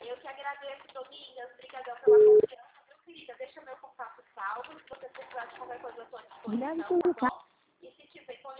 Eu que agradeço, Domingas. Obrigadão pela confiança, meu querida. Deixa meu contato salvo. Se você precisar de qualquer coisa, eu estou à disposição, tá bom? E se tiver